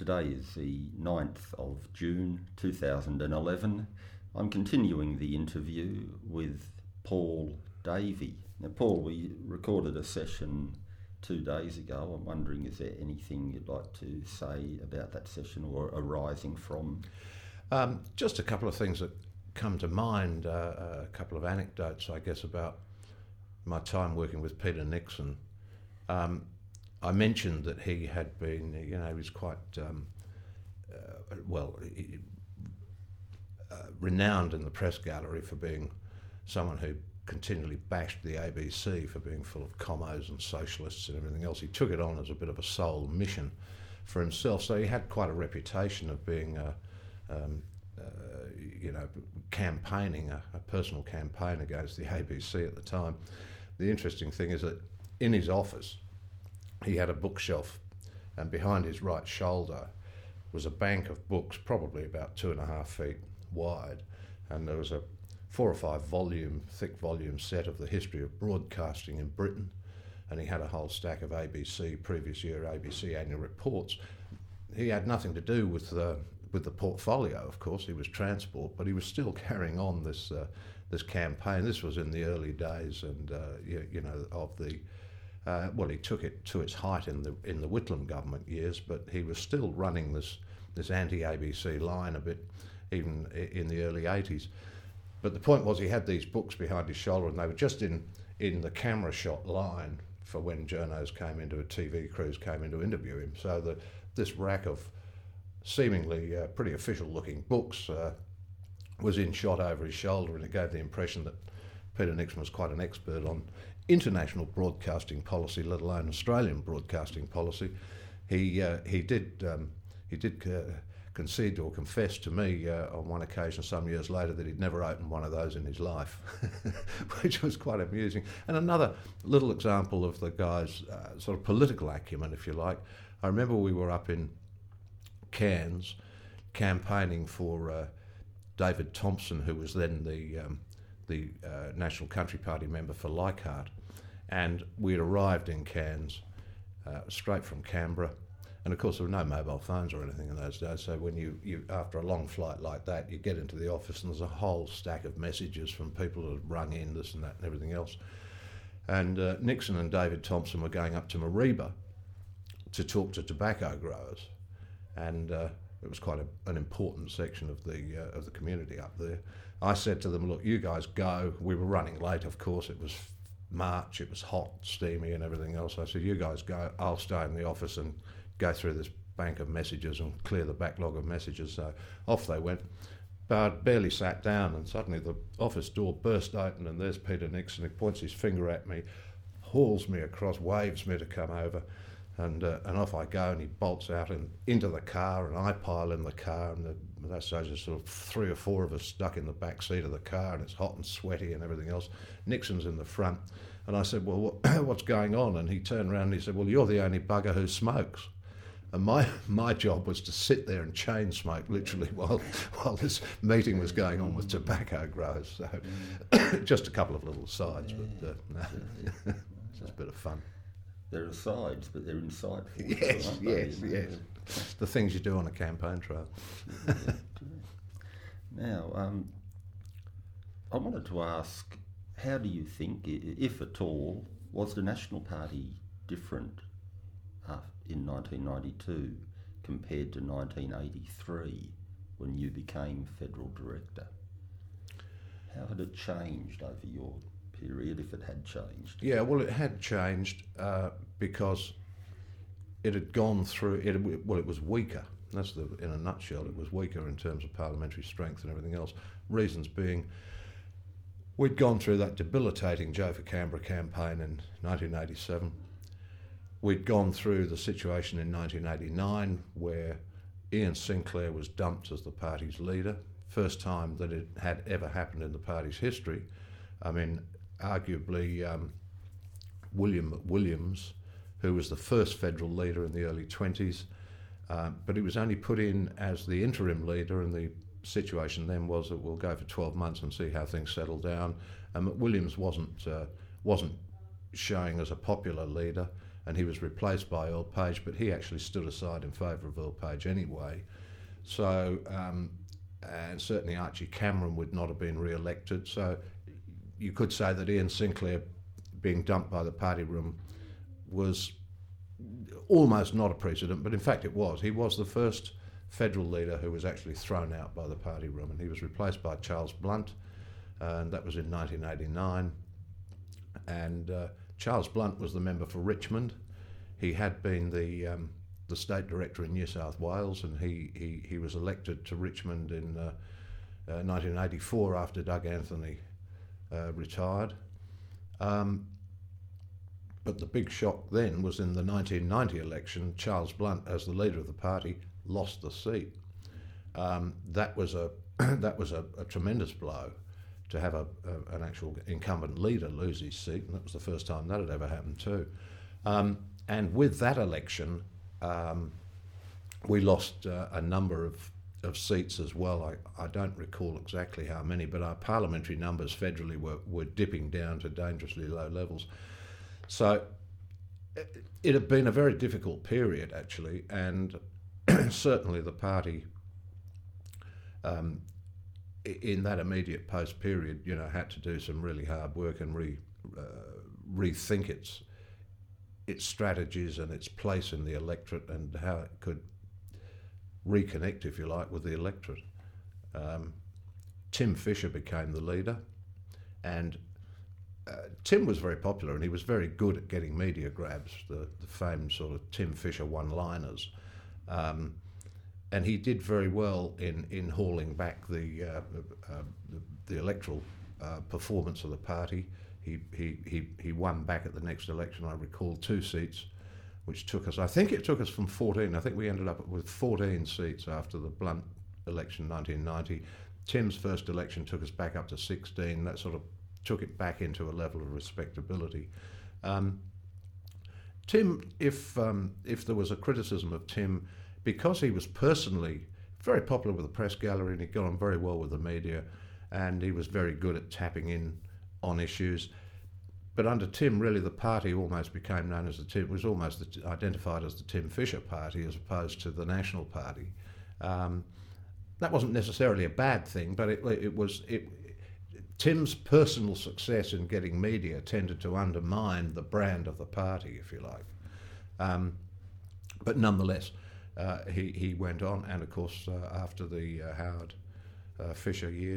Today is the 9th of June 2011. I'm continuing the interview with Paul Davey. Now, Paul, we recorded a session 2 days ago. I'm wondering, is there anything you'd like to say about that session or arising from? Just a couple of things that come to mind, a couple of anecdotes, I guess, about my time working with Peter Nixon. I mentioned that he had been, he was quite, renowned in the press gallery for being someone who continually bashed the ABC for being full of commos and socialists and everything else. He took it on as a bit of a sole mission for himself, so he had quite a reputation of being campaigning, a personal campaign against the ABC at the time. The interesting thing is that in his office, he had a bookshelf, and behind his right shoulder was a bank of books, probably about 2.5 feet wide, and there was a 4 or 5 thick volume set of the history of broadcasting in Britain, and he had a whole stack of previous year ABC annual reports. He had nothing to do with the portfolio, of course. He was transport, but he was still carrying on this campaign. This was in the early days, and of the. He took it to its height in the Whitlam government years, but he was still running this anti-ABC line a bit, even in the early 80s. But the point was, he had these books behind his shoulder, and they were just in the camera shot line for when journos TV crews came in to interview him. So this rack of seemingly pretty official-looking books was in shot over his shoulder, and it gave the impression that Peter Nixon was quite an expert on international broadcasting policy, let alone Australian broadcasting policy. He did concede or confess to me on one occasion some years later that he'd never opened one of those in his life, which was quite amusing. And another little example of the guy's sort of political acumen, if you like. I remember we were up in Cairns campaigning for David Thompson, who was then the National Country Party member for Leichhardt, and we'd arrived in Cairns straight from Canberra, and of course there were no mobile phones or anything in those days, so when you after a long flight like that, you get into the office and there's a whole stack of messages from people that had rung in, this and that and everything else. And Nixon and David Thompson were going up to Mareeba to talk to tobacco growers, and it was quite an important section of the community up there. I said to them, look, you guys go. We were running late, of course. It was March, it was hot, steamy and everything else. I said, you guys go, I'll stay in the office and go through this bank of messages and clear the backlog of messages. So off they went. But I'd barely sat down, and suddenly the office door burst open, and there's Peter Nixon. He points his finger at me, hauls me across, waves me to come over, and off I go, and he bolts out and into the car, and I pile in the car, and that's sort of 3 or 4 of us stuck in the back seat of the car, and it's hot and sweaty and everything else. Nixon's in the front, and I said, well, what's going on? And he turned around and he said, well, you're the only bugger who smokes. And my job was to sit there and chain smoke, literally, while this meeting was going on with tobacco growers. So just a couple of little sides, but it's just a bit of fun. There are sides, but they're insightful. Yes. The things you do on a campaign trail. Now, I wanted to ask, how do you think, if at all, was the National Party different in 1992 compared to 1983 when you became federal director? How had it changed over your period, if it had changed? Yeah, well, it had changed because it had gone through. It was weaker. That's in a nutshell. It was weaker in terms of parliamentary strength and everything else. Reasons being, we'd gone through that debilitating Joe for Canberra campaign in 1987. We'd gone through the situation in 1989 where Ian Sinclair was dumped as the party's leader. First time that it had ever happened in the party's history. I mean, arguably William Williams, who was the first federal leader in the early 20s, but he was only put in as the interim leader, and the situation then was that we'll go for 12 months and see how things settle down. Williams wasn't showing as a popular leader, and he was replaced by Earl Page, but he actually stood aside in favour of Earl Page anyway. So, and certainly Archie Cameron would not have been re-elected. So you could say that Ian Sinclair being dumped by the party room was almost not a precedent, but in fact it was. He was the first federal leader who was actually thrown out by the party room, and he was replaced by Charles Blunt, and that was in 1989. And Charles Blunt was the member for Richmond. He had been the state director in New South Wales, and he was elected to Richmond in 1984 after Doug Anthony retired. But the big shock then was in the 1990 election. Charles Blunt, as the leader of the party, lost the seat. That was a tremendous blow to have an actual incumbent leader lose his seat, and that was the first time that had ever happened too. And with that election, we lost a number of seats as well. I don't recall exactly how many, but our parliamentary numbers federally were dipping down to dangerously low levels. So it had been a very difficult period, actually, and certainly the party in that immediate post-period, had to do some really hard work and rethink its strategies and its place in the electorate and how it could reconnect, if you like, with the electorate. Tim Fischer became the leader, and Tim was very popular, and he was very good at getting media grabs, the famed sort of Tim Fischer one-liners. And he did very well in hauling back the electoral performance of the party. He won back at the next election, I recall, 2 seats, which took us, I think it took us from 14. I think we ended up with 14 seats after the Blunt election 1990. Tim's first election took us back up to 16. That sort of took it back into a level of respectability. Tim, if there was a criticism of Tim, because he was personally very popular with the press gallery and he got on very well with the media, and he was very good at tapping in on issues. But under Tim, really, the party almost became known as it was almost identified as the Tim Fischer Party as opposed to the National Party. That wasn't necessarily a bad thing, but Tim's personal success in getting media tended to undermine the brand of the party, if you like. But nonetheless, he went on, and of course, after the Howard Fischer year,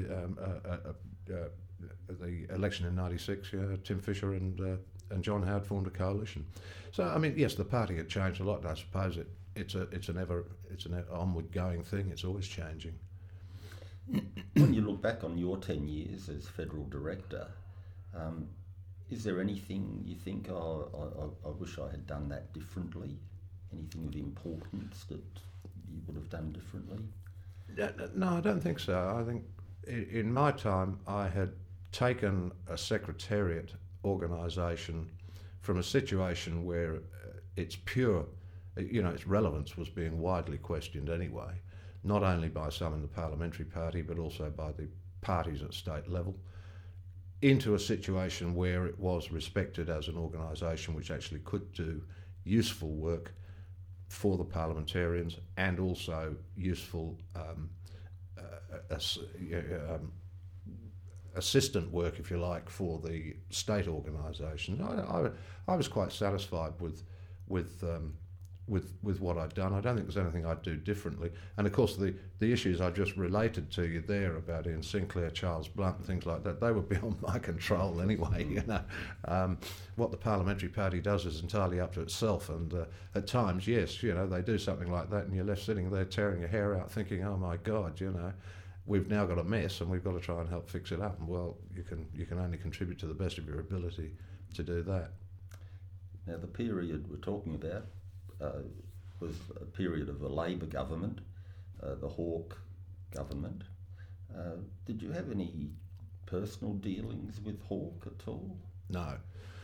the election in '96, Tim Fischer and John Howard formed a coalition. So, I mean, yes, the party had changed a lot, and I suppose it's an onward going thing. It's always changing. When you look back on your 10 years as federal director, is there anything you think, I wish I had done that differently? Anything of importance that you would have done differently? No, I don't think so. I think in my time I had taken a secretariat organisation from a situation where its relevance was being widely questioned anyway, not only by some in the parliamentary party but also by the parties at state level, into a situation where it was respected as an organisation which actually could do useful work for the parliamentarians and also useful assistant work, if you like, for the state organisation. I was quite satisfied with what I'd done. I don't think there's anything I'd do differently. And of course, the issues I just related to you there about Ian Sinclair, Charles Blunt, and things like that, they were beyond my control anyway. What the parliamentary party does is entirely up to itself. And at times, yes, they do something like that, and you're left sitting there tearing your hair out, thinking, "Oh my God, we've now got a mess, and we've got to try and help fix it up." And well, you can only contribute to the best of your ability to do that. Now, the period we're talking about was a period of a Labor government, the Hawke government. Did you have any personal dealings with Hawke at all? No.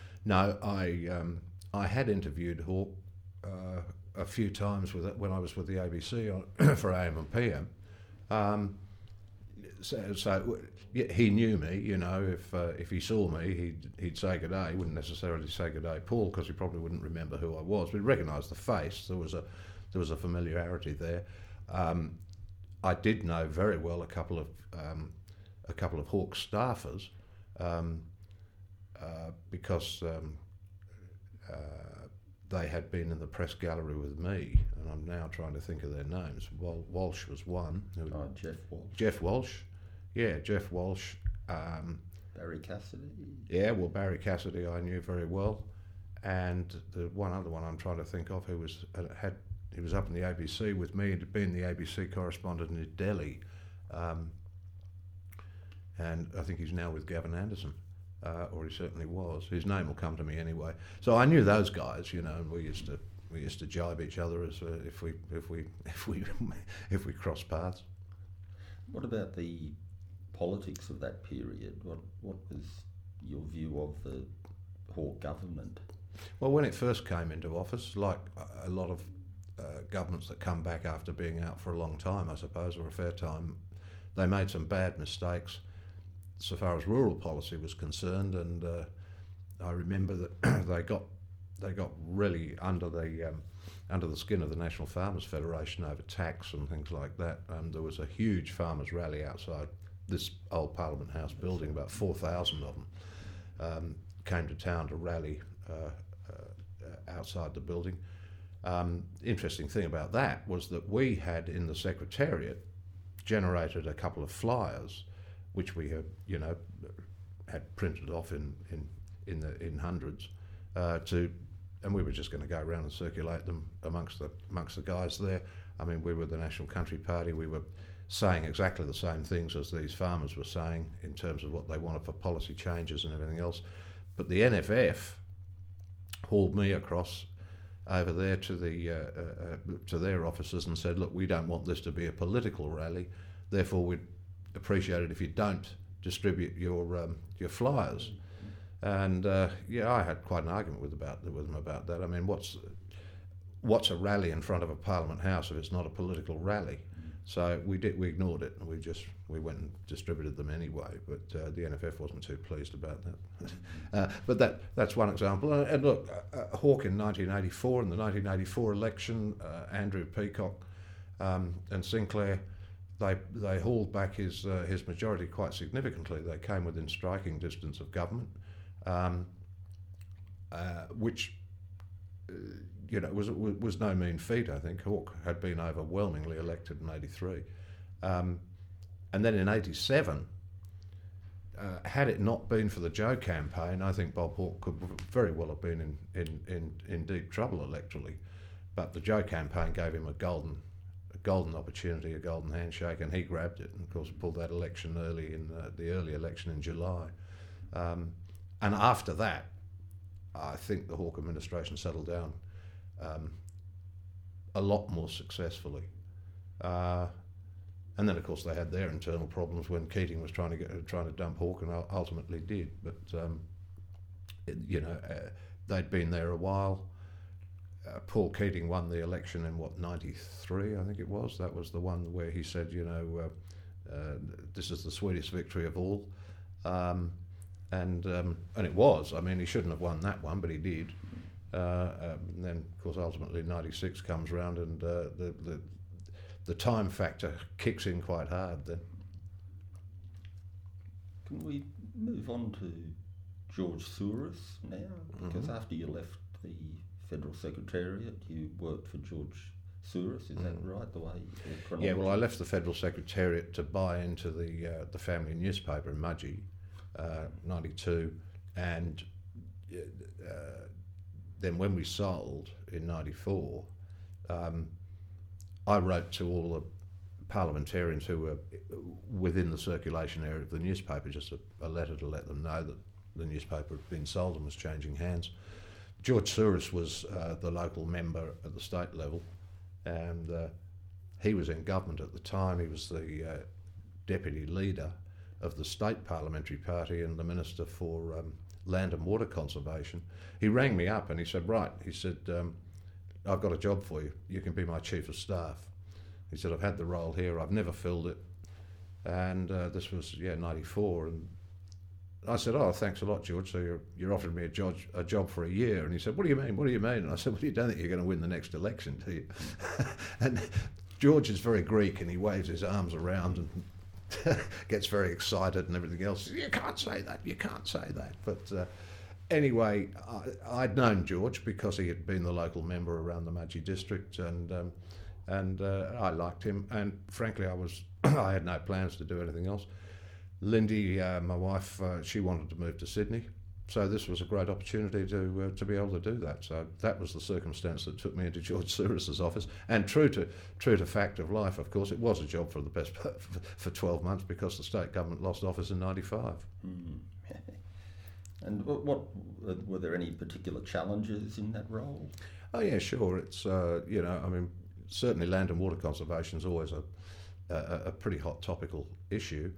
I had interviewed Hawke a few times when I was with the ABC for AM and PM. yeah, he knew me. You know, if he saw me, he'd say good day. He wouldn't necessarily say good day, Paul, because he probably wouldn't remember who I was. But he recognised the face. There was a familiarity there. I did know very well a couple of Hawke staffers, because they had been in the press gallery with me, and I'm now trying to think of their names. Walsh was one. Jeff Walsh. Jeff Walsh. Yeah, Jeff Walsh. Barry Cassidy. Yeah, well, Barry Cassidy I knew very well, and the one other one I'm trying to think of who was he was up in the ABC with me, and had been the ABC correspondent in Delhi, and I think he's now with Gavin Anderson. Or he certainly was. His name will come to me anyway. So I knew those guys, you know, and we used to jibe each other as if we crossed paths. What about the politics of that period? What was your view of the Hawke government? Well, when it first came into office, like a lot of governments that come back after being out for a long time, I suppose, or a fair time, they made some bad mistakes so far as rural policy was concerned, and I remember that they got really under the skin of the National Farmers Federation over tax and things like that. There was a huge farmers' rally outside this old Parliament House building. About 4,000 of them came to town to rally outside the building. Interesting thing about that was that we had in the Secretariat generated a couple of flyers which we had printed off in hundreds, and we were just going to go around and circulate them amongst the guys there. I mean, we were the National Country Party. We were saying exactly the same things as these farmers were saying in terms of what they wanted for policy changes and everything else. But the NFF hauled me across over there to their offices and said, "Look, we don't want this to be a political rally. Therefore, we'd appreciate it if you don't distribute your flyers." And I had quite an argument with them about that. I mean, what's a rally in front of a Parliament House if it's not a political rally? So we ignored it, and we went and distributed them anyway. But the NFF wasn't too pleased about that. But that's one example. And look, Hawke in 1984, in the 1984 election, Andrew Peacock and Sinclair, they hauled back his majority quite significantly. They came within striking distance of government, which was no mean feat. I think Hawke had been overwhelmingly elected in '83, and then in '87, had it not been for the Joe campaign, I think Bob Hawke could very well have been in deep trouble electorally. But the Joe campaign gave him a golden opportunity, a golden handshake, and he grabbed it, and of course pulled that election the early election in July. And after that, I think the Hawke administration settled down a lot more successfully. And then, of course, they had their internal problems when Keating was trying to dump Hawke, and ultimately did. But they'd been there a while. Paul Keating won the election in '93, I think it was. That was the one where he said, this is the sweetest victory of all, and it was. I mean, he shouldn't have won that one, but he did. And then, of course, ultimately '96 comes round, and the time factor kicks in quite hard then. Can we move on to George Souris now? Because after you left the Federal Secretariat, you worked for George Souris, is that right, the way? Yeah, well, I left the Federal Secretariat to buy into the family newspaper in Mudgee, '92, and then when we sold in '94, I wrote to all the parliamentarians who were within the circulation area of the newspaper, just a letter to let them know that the newspaper had been sold and was changing hands. George Souris was the local member at the state level, and he was in government at the time. He was the deputy leader of the state parliamentary party and the Minister for Land and Water Conservation. He rang me up and he said, right, he said, I've got a job for you. You can be my chief of staff. He said, I've had the role here. I've never filled it. And this was 94, and I said, "Oh, thanks a lot, George. So you're offering me a job for a year?" And he said, "What do you mean? What do you mean?" And I said, "Well, you don't think you're going to win the next election, do you?" And George is very Greek, and he waves his arms around and gets very excited and everything else. "You can't say that. You can't say that." But anyway, I'd known George because he had been the local member around the Mudgee district, and I liked him. And frankly, I had no plans to do anything else. Lindy, my wife, she wanted to move to Sydney, so this was a great opportunity to be able to do that. So that was the circumstance that took me into George Souris's office. And true to fact of life, of course, it was a job for the best for 12 months because the state government lost office in '95. Mm. And what were there any particular challenges in that role? Oh yeah, sure. It's certainly land and water conservation is always a pretty hot topical issue.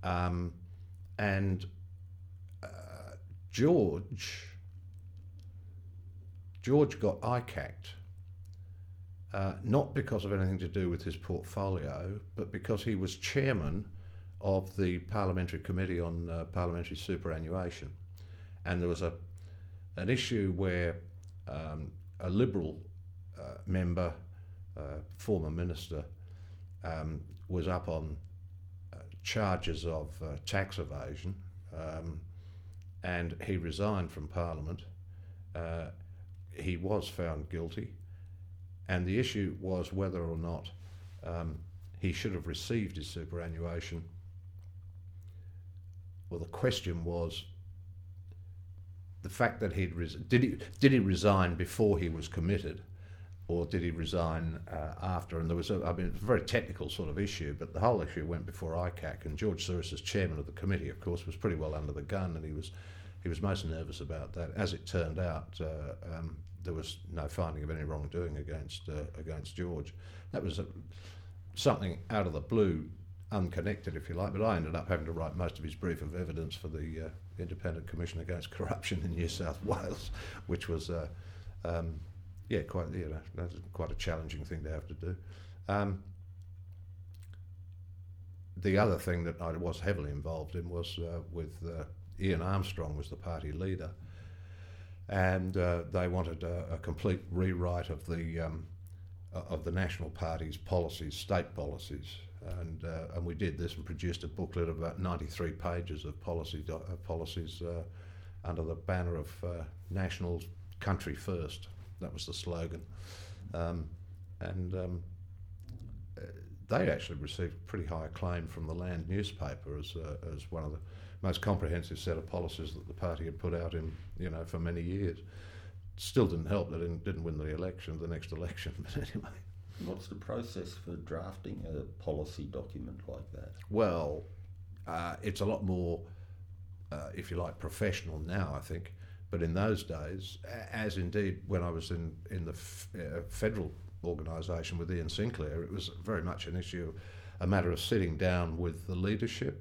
George got ICAC'd, not because of anything to do with his portfolio, but because he was chairman of the Parliamentary Committee on Parliamentary Superannuation. And there was an issue where a Liberal member, former minister, was up on charges of tax evasion, and he resigned from Parliament. He was found guilty, and the issue was whether or not he should have received his superannuation. Well, the question was the fact that did he resign before he was committed, or did he resign after? And there was it's a very technical sort of issue, but the whole issue went before ICAC, and George Souris, as chairman of the committee, of course, was pretty well under the gun, and he was most nervous about that. As it turned out, there was no finding of any wrongdoing against George. That was something out of the blue, unconnected, if you like, but I ended up having to write most of his brief of evidence for the Independent Commission Against Corruption in New South Wales, which was that's quite a challenging thing to have to do. The other thing that I was heavily involved in was with Ian Armstrong was the party leader, and they wanted a complete rewrite of the National Party's policies, state policies, and we did this and produced a booklet of about 93 pages of policies under the banner of National Country First. That was the slogan, they actually received pretty high acclaim from the Land newspaper as one of the most comprehensive set of policies that the party had put out for many years. Still didn't help that it didn't win the next election, but anyway. What's the process for drafting a policy document like that? Well, it's a lot more, if you like, professional now, I think. But in those days, as indeed when I was in the federal organisation with Ian Sinclair, it was very much an issue, a matter of sitting down with the leadership,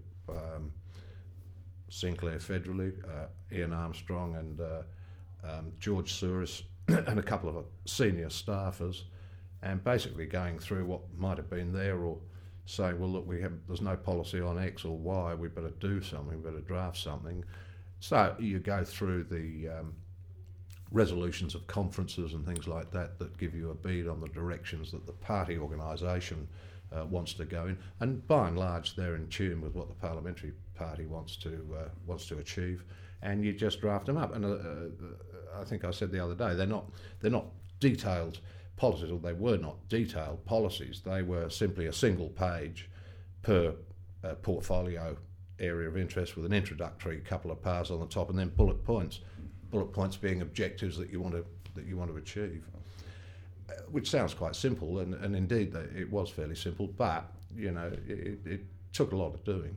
Sinclair federally, Ian Armstrong and George Souris and a couple of senior staffers, and basically going through what might have been there, or saying, well, look, there's no policy on X or Y, we better do something, we better draft something. So you go through the resolutions of conferences and things like that give you a bead on the directions that the party organisation wants to go in, and by and large they're in tune with what the parliamentary party wants to achieve, and you just draft them up. And I think I said the other day, they're not detailed policies, or they were not detailed policies. They were simply a single page per portfolio area of interest with an introductory couple of pages on the top, and then bullet points being objectives that you want to achieve, which sounds quite simple, and indeed it was fairly simple, but it took a lot of doing.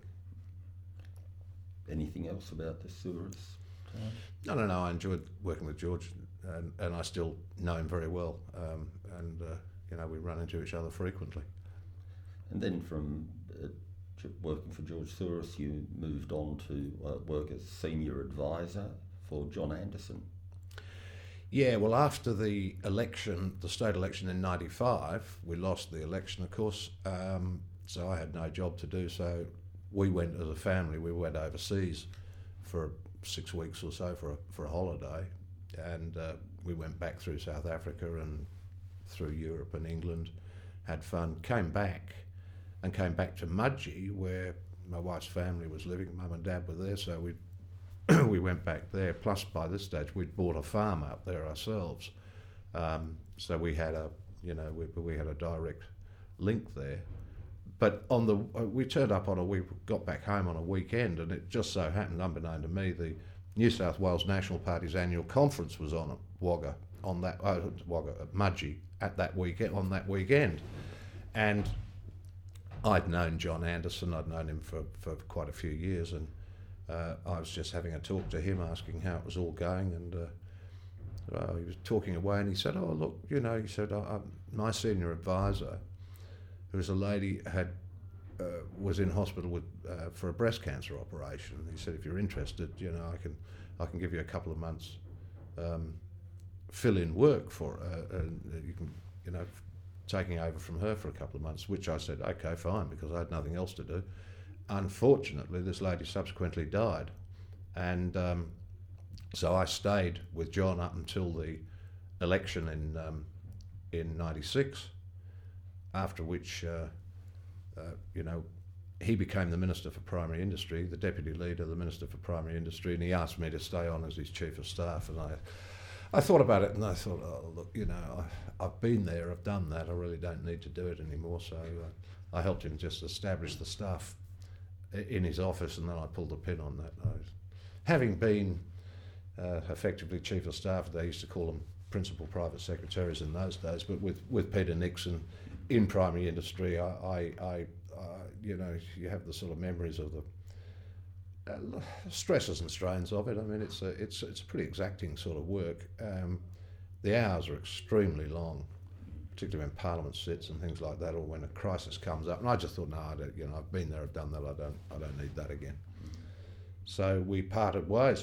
Anything else about the Souris time? No, I enjoyed working with George, and I still know him very well, and we run into each other frequently. And then from working for George Souris, you moved on to work as senior advisor for John Anderson. Yeah, well, after the election, the state election in '95, we lost the election, of course. so I had no job to do. So we went as a family. We went overseas for 6 weeks or so for a holiday, and we went back through South Africa and through Europe and England, had fun, came back to Mudgee where my wife's family was living. Mum and Dad were there, so we went back there. Plus, by this stage, we'd bought a farm out there ourselves, so we had we had a direct link there. But we turned up we got back home on a weekend, and it just so happened, unbeknown to me, the New South Wales National Party's annual conference was on at Wagga at Mudgee at that weekend, and I'd known John Anderson. I'd known him for quite a few years, and I was just having a talk to him, asking how it was all going, and he was talking away, and he said, "Oh, look, he said, my senior advisor, who was a lady, was in hospital for a breast cancer operation. He said, if you're interested, I can give you a couple of months fill-in work for her, and you can, taking over from her for a couple of months," which I said, okay, fine, because I had nothing else to do. Unfortunately, this lady subsequently died, and so I stayed with John up until the election in '96, after which, he became the Minister for Primary Industry, the Deputy Leader, the Minister for Primary Industry, and he asked me to stay on as his Chief of Staff, and I thought about it, and I thought, oh, look, I've been there, I've done that, I really don't need to do it anymore, so I helped him just establish the staff in his office, and then I pulled the pin on that. Having been effectively Chief of Staff, they used to call them Principal Private Secretaries in those days, but with Peter Nixon in primary industry, you have the sort of memories of the stresses and strains of it. I mean, it's a pretty exacting sort of work. The hours are extremely long, particularly when Parliament sits and things like that, or when a crisis comes up. And I just thought, no, I've been there, I've done that. I don't need that again. So we parted ways.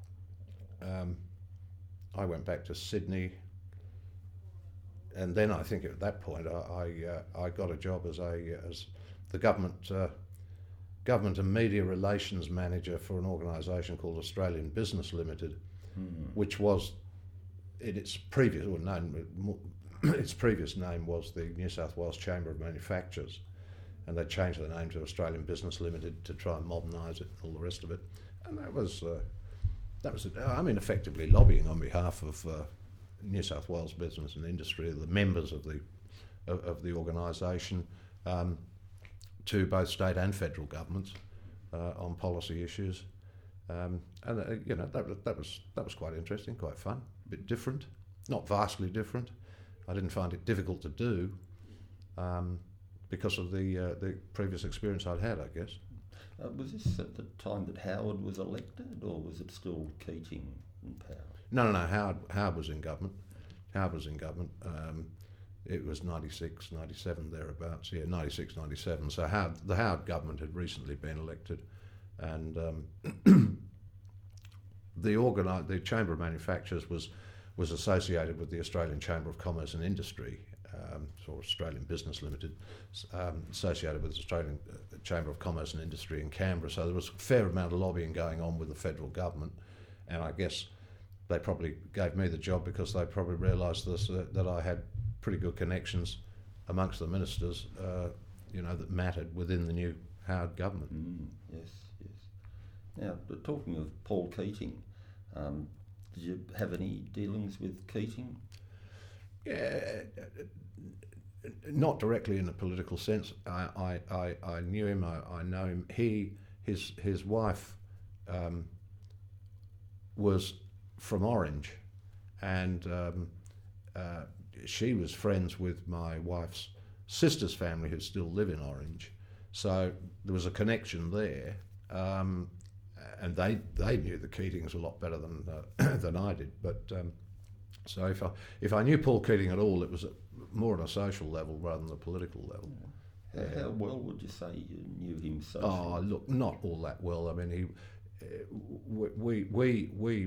I went back to Sydney, and then I think at that point I got a job as the government and media relations manager for an organisation called Australian Business Limited, which was its previous name was the New South Wales Chamber of Manufacturers, and they changed the name to Australian Business Limited to try and modernise it and all the rest of it. And that was effectively lobbying on behalf of New South Wales business and industry, the members of the organisation, to both state and federal governments on policy issues, and that was quite interesting, quite fun, a bit different, not vastly different. I didn't find it difficult to do because of the previous experience I'd had, I guess. Was this at the time that Howard was elected, or was it still Keating in power? No. Howard was in government. It was 96, 97, thereabouts. Yeah, 96, 97. So the Howard government had recently been elected, and the Chamber of Manufacturers was associated with the Australian Chamber of Commerce and Industry, or Australian Business Limited, associated with the Australian Chamber of Commerce and Industry in Canberra. So there was a fair amount of lobbying going on with the federal government, and I guess they probably gave me the job because they probably realised that I had pretty good connections amongst the ministers, that mattered within the new Howard government. Yes. Now, talking of Paul Keating, did you have any dealings with Keating? Yeah, not directly in a political sense. I knew him. I know him. His wife was from Orange, and she was friends with my wife's sister's family, who still live in Orange. So there was a connection there, and they knew the Keatings a lot better than I did. But so if I knew Paul Keating at all, it was more on a social level rather than a political level. How well would you say you knew him socially? Oh, look, not all that well. I mean,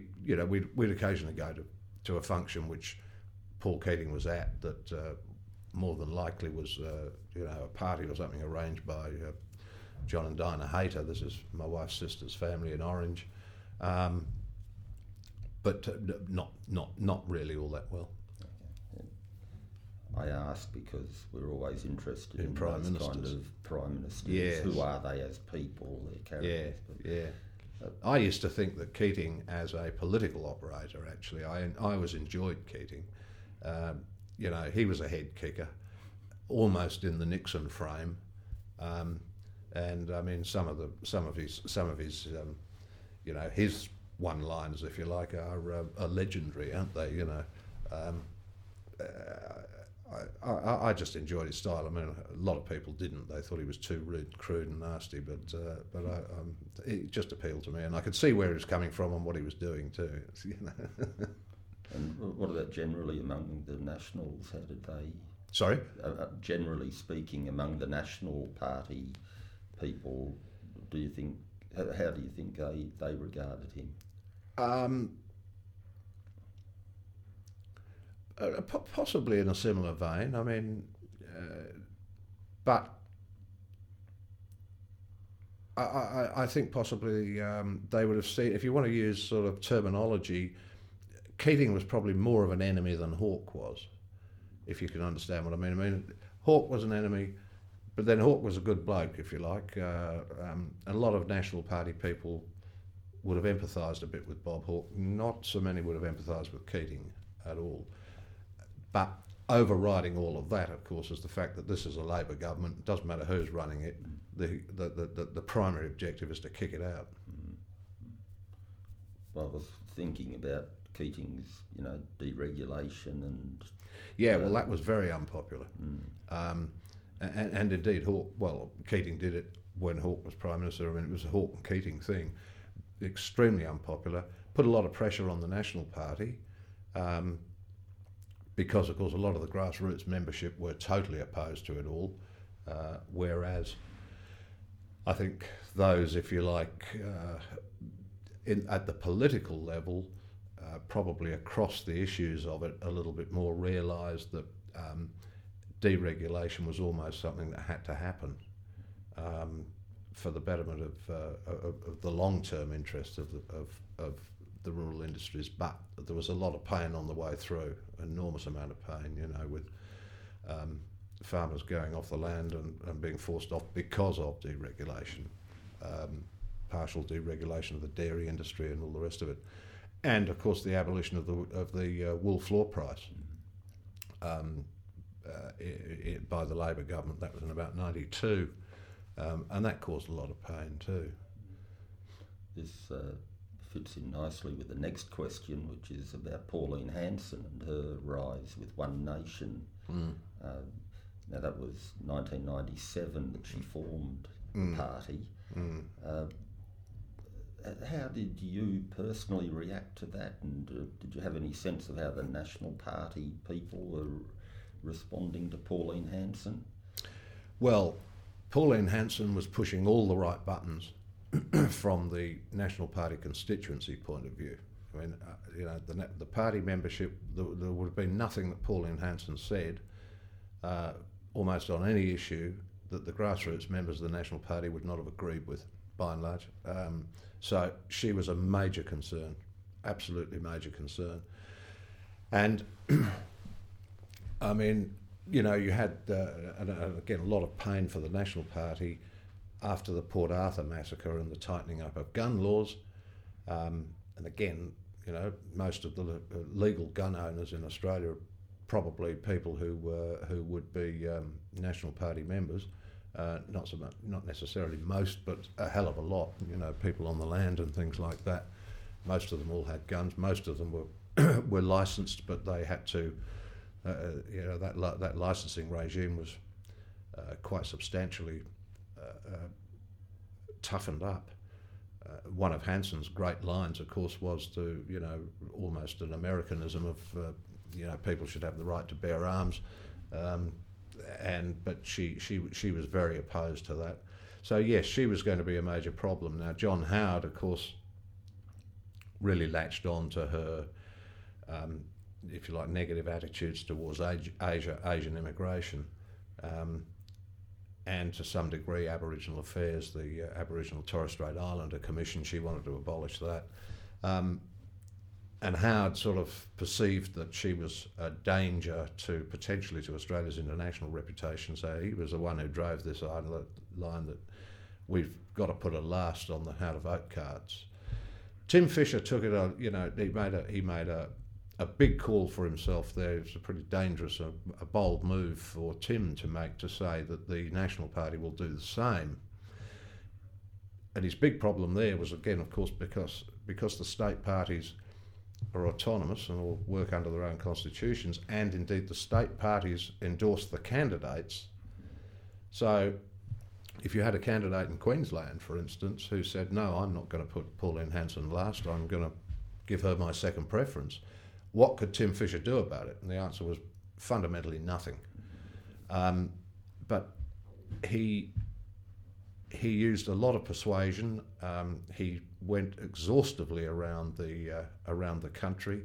we'd occasionally go to a function which Paul Keating was at that more than likely was a party or something arranged by John and Dinah Hayter. This is my wife's sister's family in Orange, but not really all that well. I ask because we're always interested in prime those ministers. kind of prime ministers. Yes. Who are they as people, their characters? Yeah. I used to think that Keating, as a political operator, actually, I always enjoyed Keating. He was a head kicker, almost in the Nixon frame, and I mean some of his his one-liners, if you like, are legendary, aren't they? I just enjoyed his style. I mean, a lot of people didn't. They thought he was too rude, crude and nasty, but it just appealed to me, and I could see where he was coming from and what he was doing too. And what about generally among the Nationals? How did they... Sorry? Generally speaking, among the National Party people, do you think... How do you think they regarded him? Possibly in a similar vein. I mean, but I think possibly they would have seen, if you want to use sort of terminology, Keating was probably more of an enemy than Hawke was, if you can understand what I mean. I mean, Hawke was an enemy, but then Hawke was a good bloke, if you like. A lot of National Party people would have empathised a bit with Bob Hawke. Not so many would have empathised with Keating at all. But overriding all of that, of course, is the fact that this is a Labor government. It doesn't matter who's running it. The primary objective is to kick it out. Well, I was thinking about Keating's, deregulation and... Yeah, well, that was very unpopular. And indeed, Keating did it when Hawke was Prime Minister. I mean, it was a Hawke and Keating thing. Extremely unpopular. Put a lot of pressure on the National Party. Because, of course, a lot of the grassroots membership were totally opposed to it all, whereas I think those, if you like, at the political level, probably across the issues of it a little bit more, realised that deregulation was almost something that had to happen for the betterment of the long-term interests of the rural industries, but there was a lot of pain on the way through, enormous amount of pain, with farmers going off the land and being forced off because of deregulation, partial deregulation of the dairy industry and all the rest of it, and of course the abolition of the wool floor price by the Labor government. That was in about 92, and that caused a lot of pain too. This fits in nicely with the next question, which is about Pauline Hanson and her rise with One Nation. Now that was 1997 that she formed the party. How did you personally react to that, and did you have any sense of how the National Party people were responding to Pauline Hanson? Well, Pauline Hanson was pushing all the right buttons from the National Party constituency point of view. I mean, the party membership, there would have been nothing that Pauline Hanson said, almost on any issue, that the grassroots members of the National Party would not have agreed with, by and large. So she was a major concern, absolutely major concern. And, I mean, you had, again, a lot of pain for the National Party after the Port Arthur massacre and the tightening up of gun laws. And again, most of the legal gun owners in Australia are probably people who would be National Party members. Not so much, not necessarily most, but a hell of a lot. People on the land and things like that. Most of them all had guns. Most of them were licensed, but they had to. That licensing regime was quite substantially toughened up. One of Hanson's great lines, of course, was to almost an Americanism of people should have the right to bear arms. But she was very opposed to that. So yes, she was going to be a major problem. Now John Howard, of course, really latched on to her if you like, negative attitudes towards Asian immigration, and to some degree Aboriginal affairs. The Aboriginal Torres Strait Islander Commission, she wanted to abolish that. And Howard sort of perceived that she was a danger potentially to Australia's international reputation, so he was the one who drove this line that we've got to put a last on the how to vote cards. Tim Fischer took it, he made a big call for himself there. It was a pretty dangerous, a bold move for Tim to make, to say that the National Party will do the same. And his big problem there was, again, of course, because the state parties are autonomous and will work under their own constitutions, and indeed the state parties endorse the candidates. So if you had a candidate in Queensland, for instance, who said, no, I'm not going to put Pauline Hanson last, I'm going to give her my second preference, what could Tim Fischer do about it? And the answer was fundamentally nothing. But he used a lot of persuasion. He went exhaustively around the country.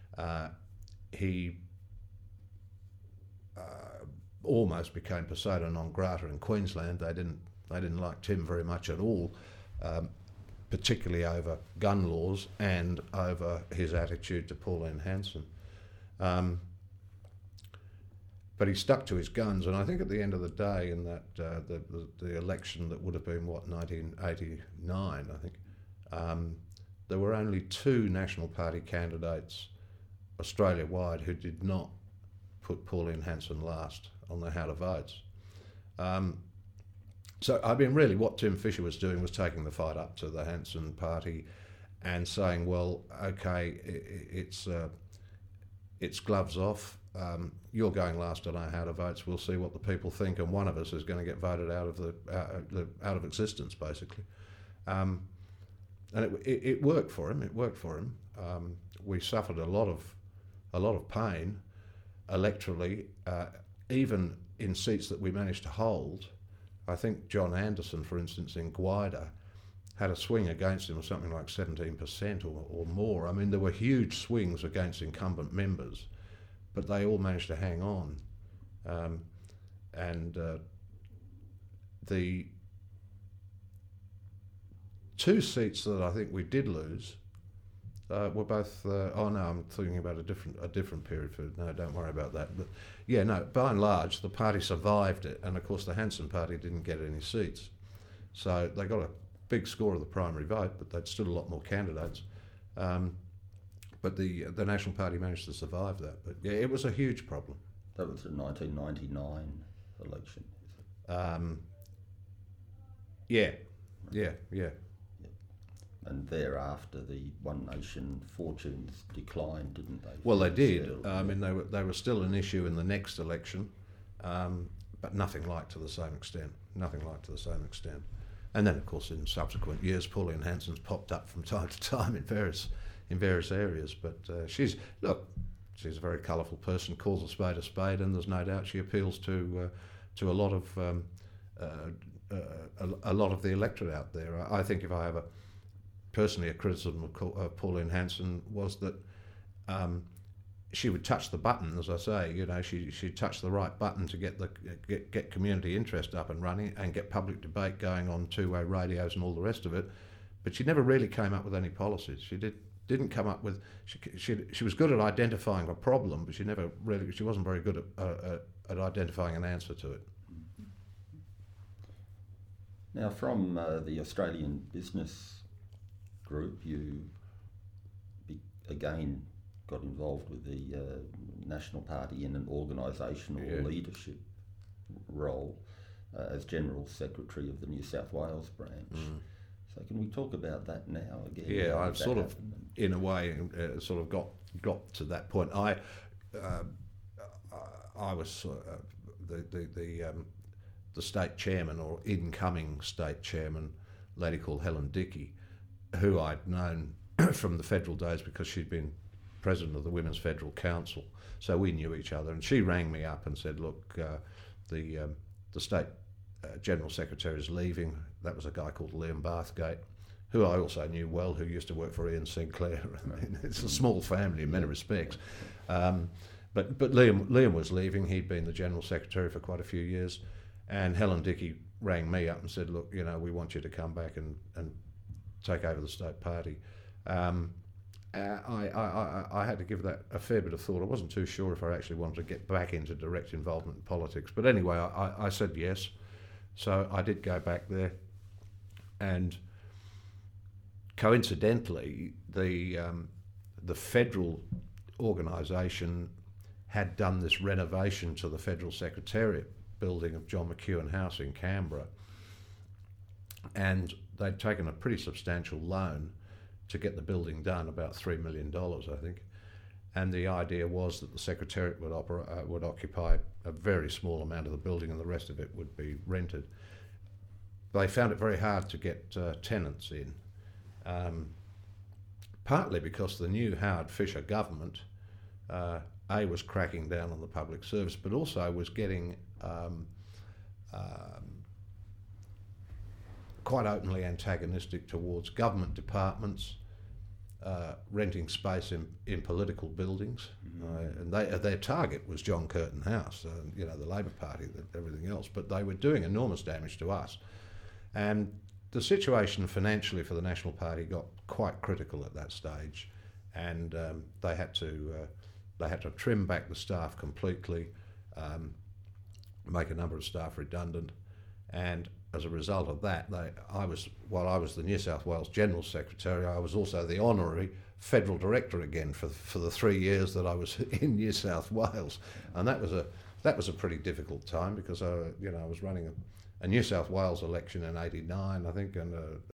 He almost became persona non grata in Queensland. They didn't like Tim very much at all, particularly over gun laws and over his attitude to Pauline Hanson. But he stuck to his guns, and I think at the end of the day, in that the election that would have been 1989, I think, there were only 2 National Party candidates Australia-wide who did not put Pauline Hanson last on the how to votes. So, I mean, really what Tim Fischer was doing was taking the fight up to the Hanson Party and saying, well, okay, it's gloves off. You're going last on our how to votes. We'll see what the people think, and one of us is going to get voted out of existence, basically. And it worked for him. It worked for him. We suffered a lot of pain electorally, even in seats that we managed to hold. I think John Anderson, for instance, in Gwydir, had a swing against him of something like 17% or more. I mean, there were huge swings against incumbent members, but they all managed to hang on. The 2 seats that I think we did lose were both. I'm thinking about a different period. No, don't worry about that. But yeah, no. By and large, the party survived it, and of course, the Hanson Party didn't get any seats, so they got a big score of the primary vote, but they'd still a lot more candidates. But the National Party managed to survive that. But yeah, it was a huge problem. That was the 1999 election. Yeah. And thereafter, the One Nation fortunes declined, didn't they? Well, they did. I mean, they were still an issue in the next election, but nothing like to the same extent. And then, of course, in subsequent years, Pauline Hanson's popped up from time to time in various areas. But she's a very colourful person, calls a spade, and there's no doubt she appeals to a lot of the electorate out there. I think if I have personally a criticism of Pauline Hanson was that she would touch the button, as I say. She touched the right button to get community interest up and running and get public debate going on 2-way radios and all the rest of it. But she never really came up with any policies. She didn't come up with. She was good at identifying a problem, but she wasn't very good at identifying an answer to it. Now, from the Australian Business Group, you again got involved with the National Party in an organisational leadership role as General Secretary of the New South Wales branch. So can we talk about that now again? Yeah, I've sort of, in a way, sort of got to that point. I was the state chairman, or incoming state chairman, a lady called Helen Dickey, who I'd known from the federal days because she'd been president of the Women's Federal Council, so we knew each other. And she rang me up and said, "Look, the state general secretary is leaving." That was a guy called Liam Bathgate, who I also knew well, who used to work for Ian Sinclair. I mean, it's a small family in many respects. But Liam was leaving. He'd been the General Secretary for quite a few years, and Helen Dickey rang me up and said, look, we want you to come back and take over the state party. I had to give that a fair bit of thought. I wasn't too sure if I actually wanted to get back into direct involvement in politics. But anyway, I said yes. So I did go back there. And coincidentally, the federal organisation had done this renovation to the Federal Secretariat building of John McEwen House in Canberra. And they'd taken a pretty substantial loan to get the building done, about $3 million, I think. And the idea was that the Secretariat would occupy a very small amount of the building and the rest of it would be rented. They found it very hard to get tenants in, partly because the new Howard Fisher government, was cracking down on the public service, but also was getting quite openly antagonistic towards government departments, renting space in political buildings, and their target was John Curtin House, the Labor Party, everything else. But they were doing enormous damage to us, and the situation financially for the National Party got quite critical at that stage, and they had to trim back the staff completely, make a number of staff redundant, and as a result of that, while I was the New South Wales General Secretary, I was also the honorary Federal Director again for the 3 years that I was in New South Wales, and that was a pretty difficult time because I was running a New South Wales election in '89, I think, and